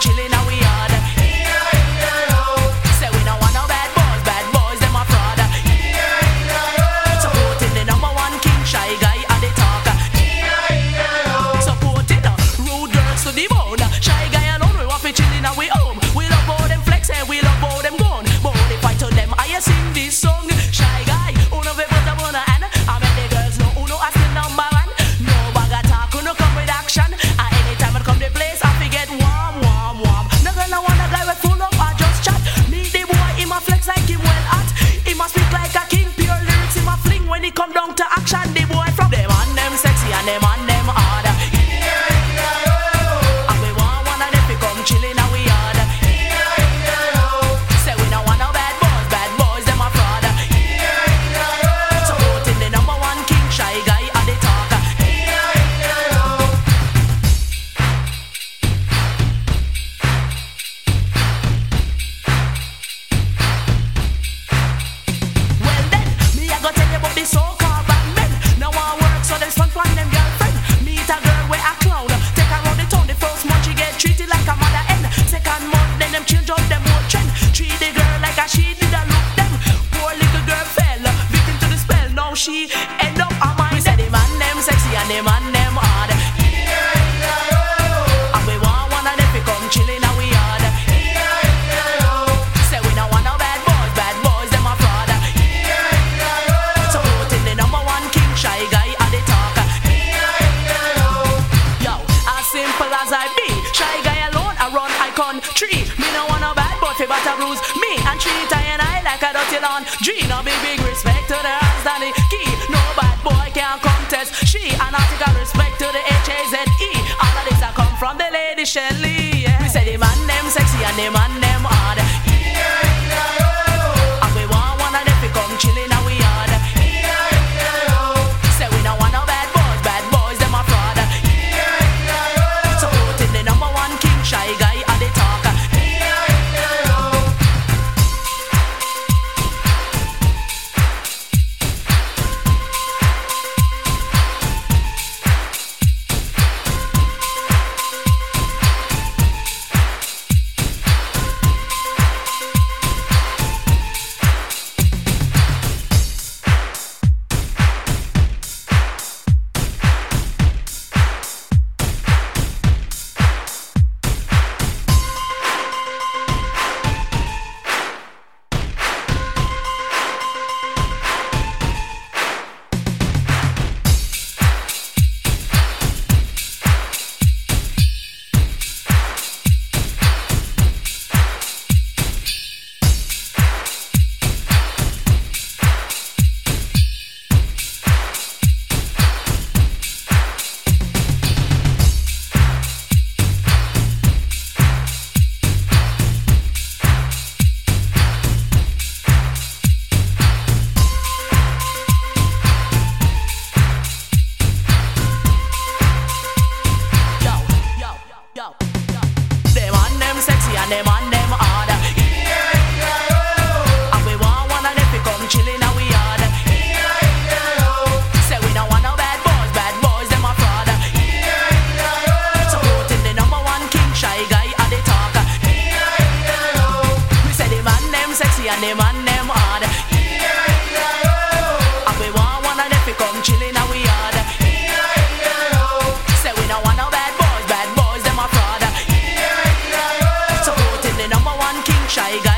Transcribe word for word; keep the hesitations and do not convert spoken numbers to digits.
chilling and we hard. Say we don't want no bad boys, bad boys them a fraud. Supporting the number one king, shy guy and the talker. Supporting the rude girls to the bone. Shy guy alone, we want to chilling and we home. We love all them flex and we love all them gone. But if I tell them I sing this song, shy guy, uno ve put a wanna and I make the girls know uno I still number one. No bag attack, uno come with action. And anytime I come to place, I forget warm, warm, warm. No girl I want a guy with full up or just chat. Me the boy, he ma flex like him well hot. He ma speak like a king, pure lyrics he ma fling. When he come down to action, the boy from them and them sexy and them and them hard. And we want one of them to come chilling and we hard. Say we don't want no bad boys, bad boys them a fraud. Supporting the number one king, shy guy and the talker. Well then, me I go tell you about the so-called bad men. Now I work so them stunt on them girlfriend. Meet a girl with a clown, take her round the town. The first month she get treated like a mother hen. Second month then them change up them whole trend. Treat the girl like a she did a look them. Poor little girl fell victim to the spell. Now she end up on my. We say the man them sexy and the man them hard. And we want one of them to come chilling and we hard. Say we don't want no bad boys, bad boys them a fraud. Supporting the number one king, shy guy and the talker. Yo, as simple as I be, shy guy alone I run I country. Me no want no bad boy fi butter bruise me and treat I and I like a dirty laundry. No big big respect to the hands and the key. No bad boy can contest she. And I take a respect to the H A Z E. All of this I come from the lady Shelly. Yeah. We say the man them sexy and the man them hard. And we want one of them to come chilling and we hard. Say we don't want no bad boys, bad boys them a fraud. Supporting the number one king, shy guy and the talker. Them and them sexy and them and them hard. And we want one of them to come chilling and we hard. Say we don't want no bad boys, bad boys them a fraud. Supporting the number one king, shy guy and the talker. We say the man them sexy and the man them hard. And we want one of them to come chilling and we hard. Say we don't want no bad boys, bad boys them a fraud. Supporting the number one king, shy guy.